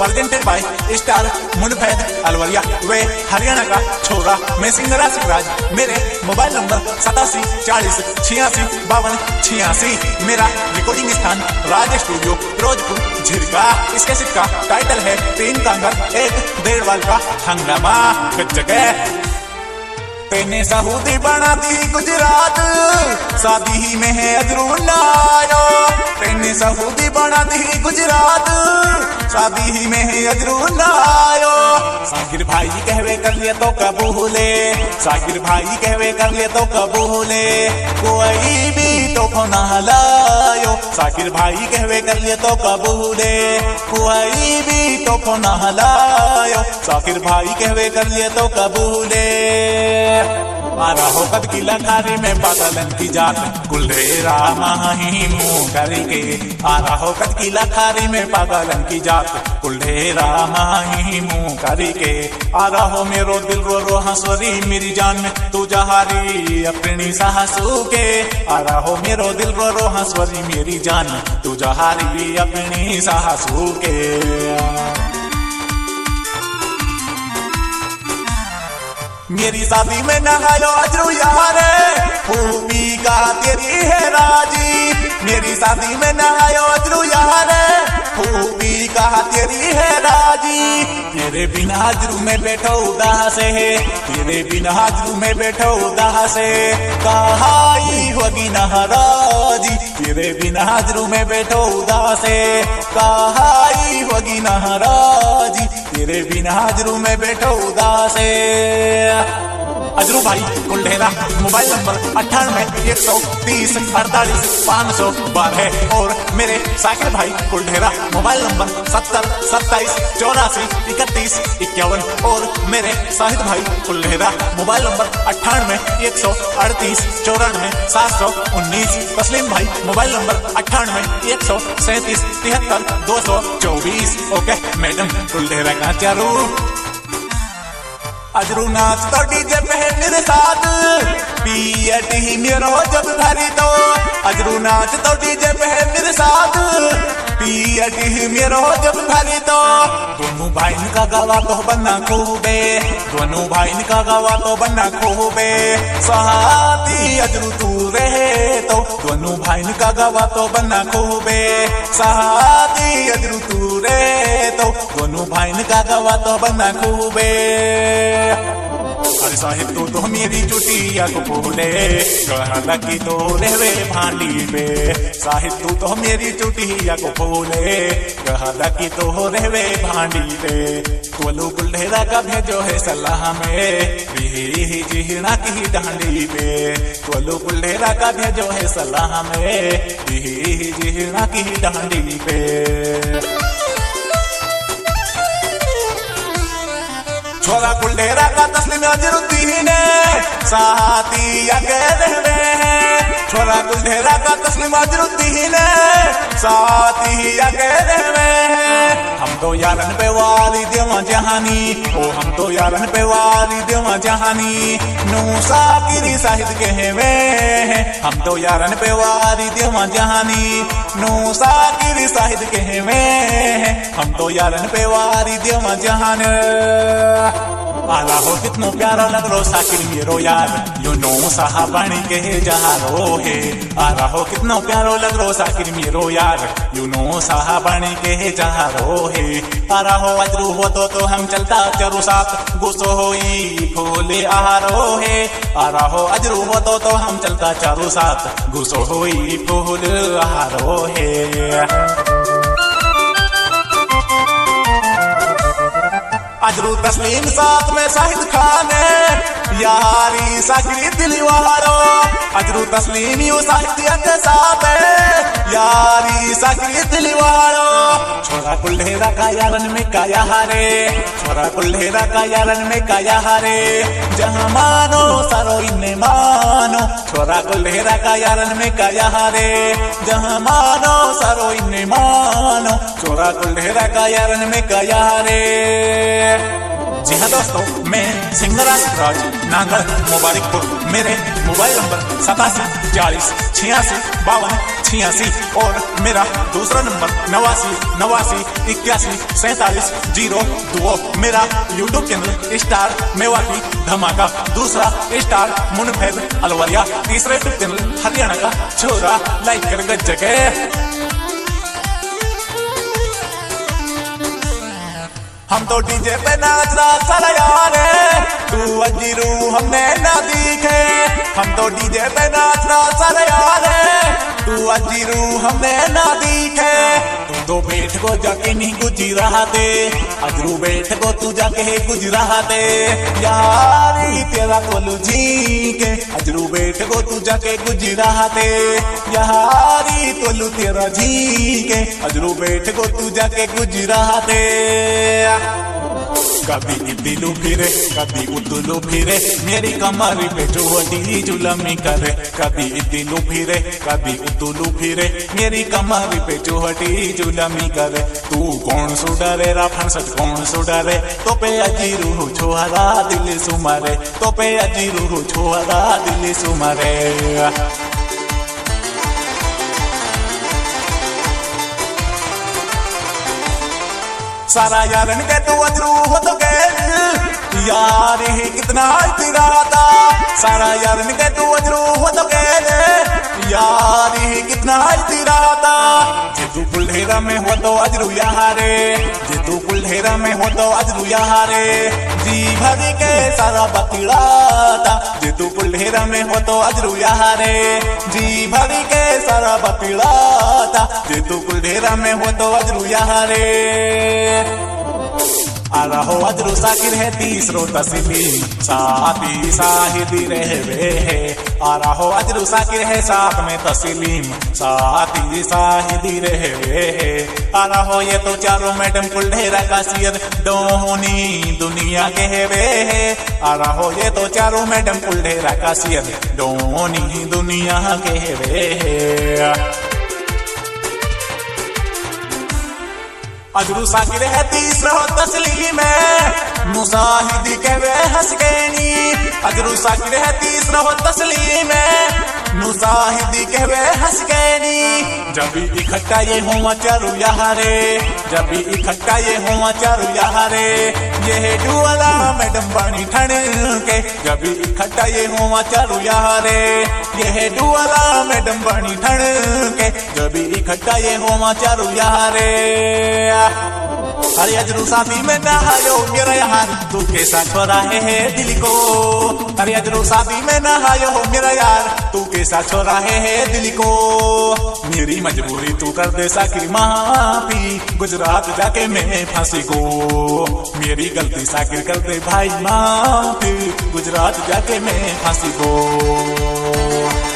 Presented by star Munfaid Alwariya वे हरियाणा का छोरा। मैं सिंगर आसिफ राज। मेरे मोबाइल नंबर 8786865286। मेरा रिकॉर्डिंग स्थान राज स्टूडियो फिरोजपुर झिरका। इस कैसेट का टाइटल है 3 कांगर 1 डेढ़ वाल का हंगामा। जगह तेने सऊदी बना दी गुजरात, शादी ही में है अजरू नायो। तेने सऊदी बना दी गुजरात, शादी ही में है अजरू नायो। साकिर भाई कहवे कर लिए तो कबूले, साकिर भाई कहवे कर लिए तो कबूले, कोई भी तो ना लायो। साकिर भाई कहवे कर लिए तो कबूले, कोई भी तो ना लायो। साकिर भाई कहवे कर लिए तो कबूले। आ रहो कद की लखारी में पागलन की जात, कुल्हेरा माही मुँह करके। आ रहो कद की लखारी में पागलन की जात, कुल्हेरा माही मुँह करके। आ रहो मेरो दिल रो रो हंसवरी मेरी जान में तू जहारी अपनी सासू के। आ रहो मेरो दिल रो रो हंसवरी मेरी जान तू जहारी अपनी सासू के। मेरी शादी में नहायो अजरू यारे, खूबी का तेरी है राजी। मेरी शादी में नहायो अजरू यारे, खूबी का तेरी है राजी। तेरे बिना अजरू में बैठो उदास है, तेरे बिना अजरू में बैठो उदास है, कहाई होगी नाराजी। तेरे बिना अजरू में बैठो उदास है, कहाई होगी नाराजी। तेरे बिना अजरू में बैठो उदास है। अजरू भाई कुल्हेरा मोबाइल नंबर 9813048512 और मेरे साकिर भाई कुल्हेरा मोबाइल नंबर 7027843151 और मेरे साहिद भाई कुल्हेरा मोबाइल नंबर 981138944719। तस्लीम भाई mobile number 9811373224। Okay madam Kulhera का चारू। अजरू नाच तो डीजे पे मेरे साथ, पीएटी मेरो जब धरी तो। अजरू नाच तो डीजे पे मेरे साथ, पीएटी मेरो जब धरी तो। दोनों भाई का गवा तो बनना खूबे, दोनों भाई का गवा तो बनना खूबे, सहाती अजरू तू रहे तो। दोनों भाई का गवा तो बनना खूबे, सहाती अजरू तू रहे तो। दोनों भाई का गवा तो बनना खूबे। अरे साहिब तू तो मेरी चुटिया को बोले, कहला की तो रहवे भांडी पे। साहिब तू तो मेरी चुटिया को बोले, कहला की तो रहवे भांडी पे। कोलू कुल्हेरा का भेजो है सलाह में, जिहना की डांडी पे। कोलू कुल्हेरा का भेजो है सलाह में, जिहना की डांडी पे। छोरा कुल्हेरा का तस्लीम अजरुद्दीन साथी आगे रहवे हैं। छोरा कुल्हेरा का तस्लीम अजरुद्दीन साथी आगे रहवे हैं। हम तो यारन पे वाली देवा जहानी, ओ हम तो यारन पे वाली देवा जहानी, नू साकिरी साहिद कहवे हैं। हम तो यारन पे वाली देवा जहानी, नू साकिरी साहिद कहवे हैं। हम तो यारन पे वाली देवा जहान। आला हो कितनो प्यारा लग रो साकिर मेरो यार, यू नो साहबानी के जहारो है। आला हो कितनो प्यारो लग रो साकिर मेरो यार, यू नो साहबानी के जहारो है। आला हो अजरू हो तो हम चलता चरो साथ, गुस्सो होई फूले आरो है। आला हो अजरू हो तो हम चलता चारो साथ, गुस्सो होई फूल आरो है। अजरू तस्लीम साथ में शाहिद खान यारी साकिरी दिलवारो। अजरू तस्लीम यू साहित्य के साथ यारी साकिरी दिलवारो। छोरा कुल्हेरा का यारन में काया हारे, छोरा कुल्हेरा का यारन में काया हारे, जहाँ मानो सारो इन्हें मानो। छोरा कुल्हेरा का यारन में काया हारे, जहाँ मानो सारो इन्हें मानो। छोरा कुल्हेरा का यारन में काया हारे। जी हाँ दोस्तों, मैं सिंगर आसिफ राज नांगल मुबारकपुर। मेरे मोबाइल नंबर 8740865286 और मेरा दूसरा नंबर 8989814742। मेरा यूट्यूब चैनल स्टार मेवाती धमाका, दूसरा स्टार मुनफैद अलवरिया, तीसरा यूट्यूब चैनल हरियाणा का छोरा। लाइक कर जगह हम तो डीजे पे नाच रहा सारा यार, तू अजीरू हमने ना दिखे। हम तो डीजे पे नाच रहा सारा यार, तू अजीरू हमने ना दिखे। तू तो बैठ को जाके नहीं गुजरा दे, अजरू बैठ को तू जाके गुजरा दे यारी तेरा कोलू जी के। अजरू बैठ को तू जाके गुजरा दे यारी तोलू तेरा जी के। अजरू बैठ को तू जाके गुजरा दे। कभी इदिलू फिरे कभी उतलू फिरे, मेरी कमर पे चोटी जुलमी करे। कभी इदिलू फिरे कभी उतलू फिरे, मेरी कमर पे चोटी जुलमी करे। तू कौन सो डरे रा फंसत कौन सो डरे, तो पे अजीरू छोहरा दिल सुमारे। तो पे अजीरू छोहरा दिल सुमारे। सारा यारन के तू अजरू हो तो के यार ही कितना इतराता। सारा यारन के तू अजरू हो तो के यार ही कितना इतराता। जे तू कुल्हेरा में हो तो अजरू यारे, जे तू कुल्हेरा में हो तो अजरू यारे। जी भरी के सारा बतिड़ाता, जे तू कुल्हेरा में हो तो अजरू यारे। जी भरी के सारा बतिड़ाता, जे तू कुल्हेरा में हो तो अजरू यारे। आ रहो अजरू साकिर है तीसरो तस्लीम, साथी साहिदी रहवे है। आ रहो अजरू साकिर है साथ में तस्लीम, साथी साहिदी रहवे है। आ रहो ये तो चारों मैडम कुल्हेरा का सियर दोनी दुनिया कहवे है। आ रहो ये तो चारों मैडम कुल्हेरा का सियर दोनी दुनिया कहवे है। अजरू साकिर है तीसरा तस्लीम में, मुसाहिदी के वे हंसकेनी। अजरू साकिर है तीसरा तस्लीम में, मुसाहिदी के वे हंसकेनी। जब भी इकट्ठा ये हुआ चारू यारे, जब भी इकट्ठा ये हुआ चारू यारे। ये डुअला मैडम बानी ठण के, जब भी इकट्ठा ये हुआ चारू यारे। ये डुअला मैडम बानी ठण के, जब भी इकट्ठा ये हुआ चारू यारे। अरे अजरू शादी में नहायो मेरा यार, तू कैसा छोरा है दिल को। अरे अजरू शादी में नहायो मेरा यार, तू कैसा छोरा है दिल को। मेरी मजबूरी तू कर दे साकिर माफी, गुजरात जाके मैं फांसी को। मेरी गलती साकिर कर दे भाई माफी, गुजरात जाके मैं फांसी को।